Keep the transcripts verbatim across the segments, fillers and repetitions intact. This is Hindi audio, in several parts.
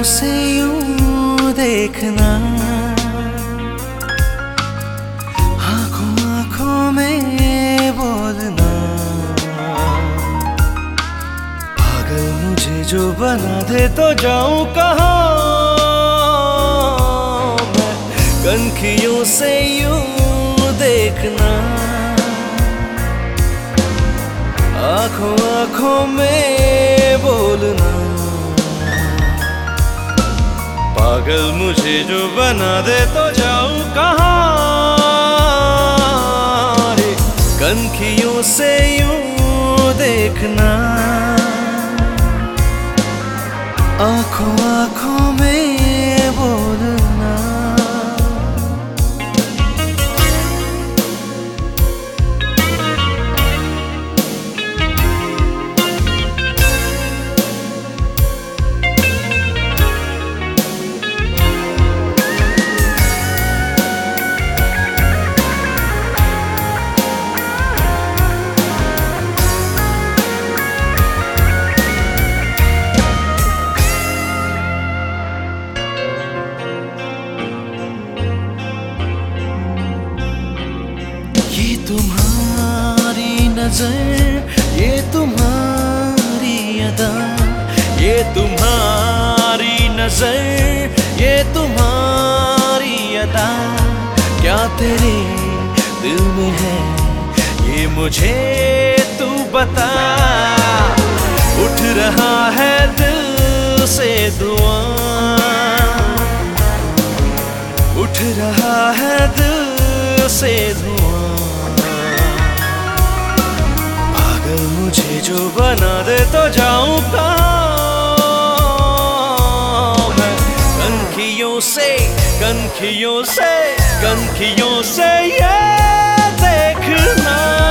से यूं देखना, आंखों आंखों में बोलना, पागल मुझे जो बना दे तो जाऊं कहाँ मैं। कनखियों से यूं देखना, आंखों आंखों में बोलना, पागल मुझे जो बना दे तो जाऊं कहाँ रे। कनखियों से यूं देखना, आंखों आंखों में बोलना। ये तुम्हारी नजर, ये तुम्हारी अदा, ये तुम्हारी नजर, ये तुम्हारी अदा, क्या तेरे दिल में है ये मुझे तू बता। उठ रहा है दिल से धुआं, उठ रहा है दिल से धुआं, मुझे जो बना दे तो जाऊं कहाँ मैं। कनखियों से कनखियों से कनखियों से ये देखना,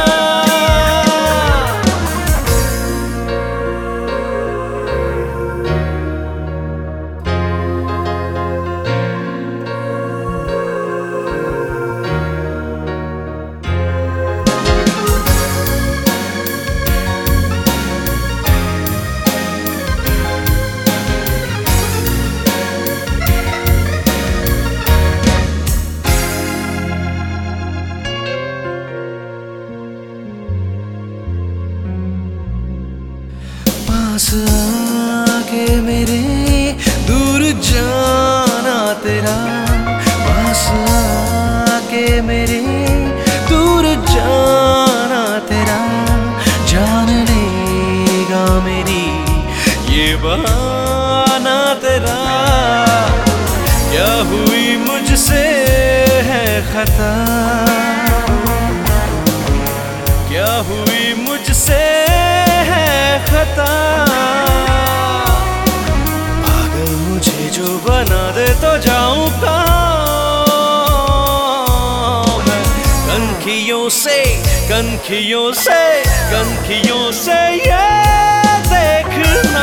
पास आके मेरे दूर जाना तेरा, पास आके मेरे दूर जाना तेरा, जान लेगा मेरी ये बहाना तेरा। क्या हुई मुझसे है खता, क्या हुई मुझसे है खता, पागल मुझे जो बना दे तो जाऊं कहाँ मैं। कनखियों से कनखियों से कनखियों से ये देखना,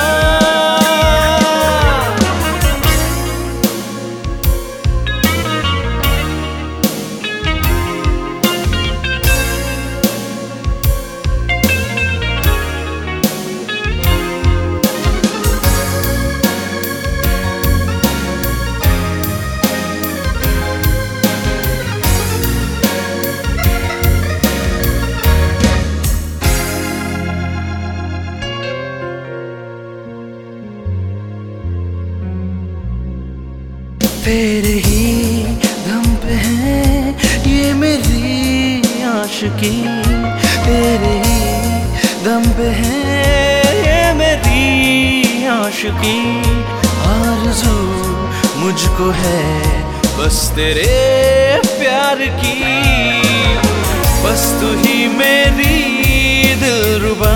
तेरे ही दम पे है ये मेरी आशिकी, तेरे ही दम पे है ये मेरी आशिकी। आरज़ू मुझको है बस तेरे प्यार की, बस तू ही मेरी दिलरुबा,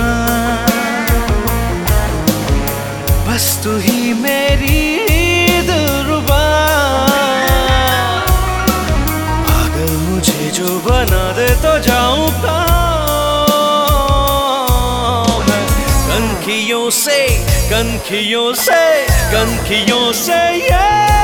बस तू ही मेरी दिलरुबा, पागल मुझे जो बना दे तो जाऊं कहाँ मैं। कनखियों से कनखियों से कनखियों से ये